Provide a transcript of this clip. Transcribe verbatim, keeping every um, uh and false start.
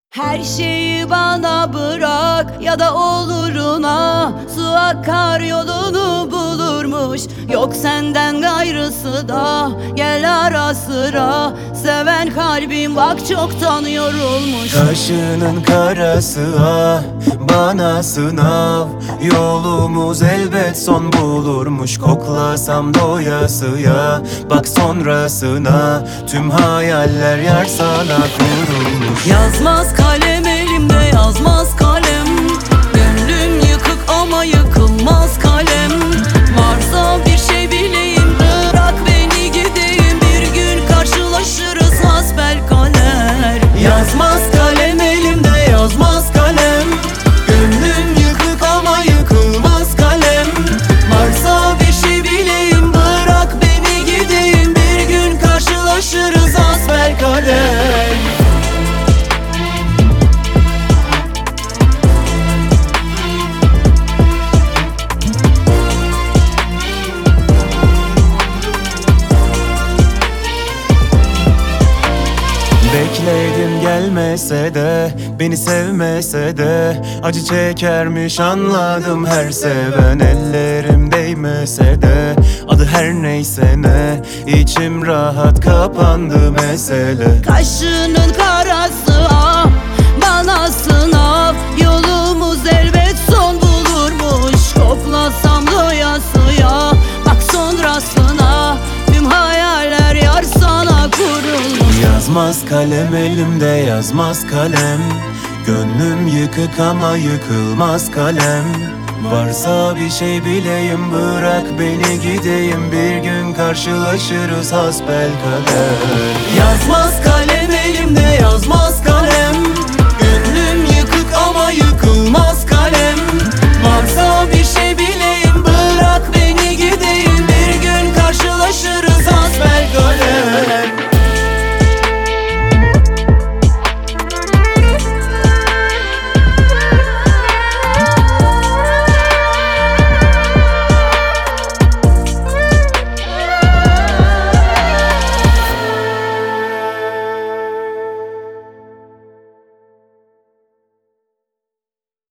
Her şeyi bana bırak ya da oluruna, su akar yolunu bulurmuş. Yok senden gayrısı da gel ara sıra, seven kalbim bak çoktan yorulmuş. Kaşının karası ah bana sınav, yolumuz elbet son bulurmuş. Koklasam doyasıya, bak sonrasına tüm hayaller yar sana kurulmuş. Yazmaz kalem elimde, yazmaz kalem. Gönlüm yıkık ama yıkılmaz kalem. Varsa bir şey bileyim, bırak beni gideyim. Bir gün karşılaşırız hasbelkader. Yazmaz kalem elimde, yazmaz kalem. Gönlüm yıkık ama yıkılmaz kalem. Varsa bir şey bileyim, bırak beni gideyim. Bir gün karşılaşırız hasbelkader. Bekledim gelmese de, beni sevmese de acı çekermiş anladım her seven. Ellerim değmese de, adı her neyse ne, içim rahat kapandı mesele. Kaşının karası ah bana sınav, yolumuz elbet son bulurmuş. Koklasam doyasıya, bak sonrasına tüm hayaller yar sana kurulmuş. Yazmaz kalem elimde, yazmaz kalem. Gönlüm yıkık ama yıkılmaz kalem. Varsa bir şey bileyim, bırak beni gideyim. Bir gün karşılaşırız hasbelkader. Yazmaz kalem elimde, yazmaz kalem.